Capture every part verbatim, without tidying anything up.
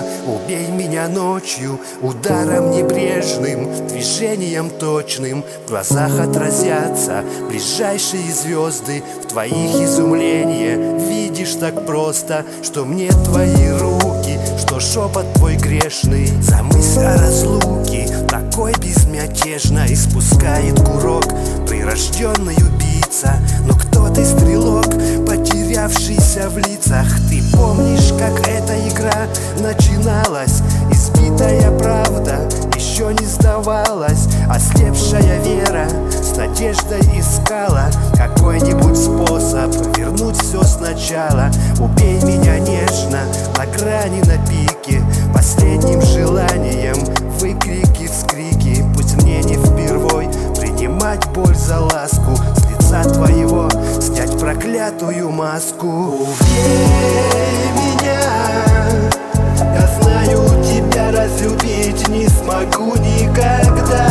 Убей меня ночью ударом небрежным, движением точным. В глазах отразятся ближайшие звезды. В твоих изумление видишь так просто, что мне твои руки, что шепот твой грешный. За мысль о разлуке такой безмятежно испускает курок прирожденный убийца. Но кто ты, стрелок, потерявшийся в лицах? Ты помнишь, как эта игра начиналась? Избитая правда еще не сдавалась. Ослепшая вера с надеждой искала какой-нибудь способ вернуть все сначала. Убей меня нежно, на грани, на пике, последним желанием выкрики, вскрики. Пусть мне не впервой принимать боль за ласку, с лица твоего снять проклятую маску. Убей меня, я знаю, тебя разлюбить не смогу никогда.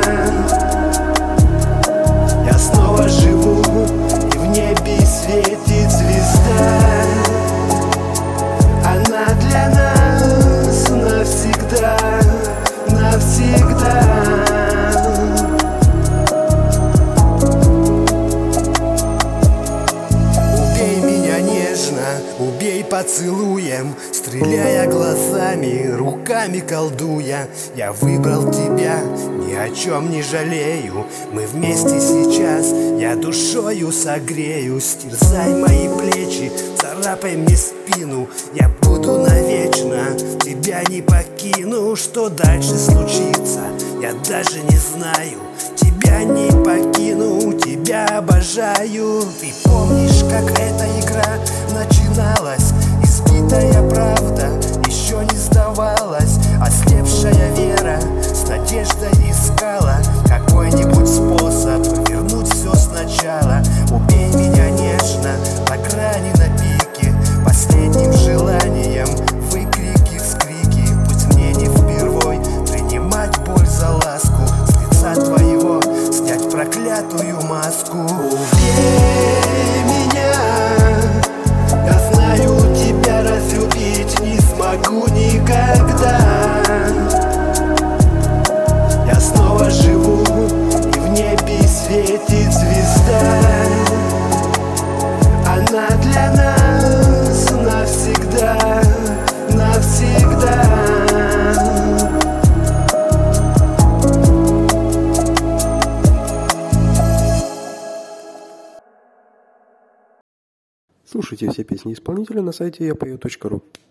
Я снова живу, и в небе светит звезда. Она для нас навсегда, навсегда. Убей поцелуем, стреляя глазами, руками колдуя. Я выбрал тебя, ни о чем не жалею. Мы вместе сейчас, я душою согреюсь. Терзай мои плечи, царапай мне спину. Я буду навечно, тебя не покину. Что дальше случится, я даже не знаю. Тебя не покину, тебя обожаю. Ты помнишь, как эта игра начиналась? Избитая правда еще не сдавалась. Ослепшая вера с надеждой искала какой-нибудь способ вернуть все сначала. Убей меня нежно, на грани, на пике, последним желанием выкрики, вскрики. Пусть мне не впервой принимать боль за ласку, с лица твоего снять проклятую маску. Убей меня, я знаю, тебя разлюбить не смогу никогда. Я снова живу, и в небе светит звезда. Она для нас навсегда, навсегда. Слушайте все песни исполнителя на сайте я пою точка ру.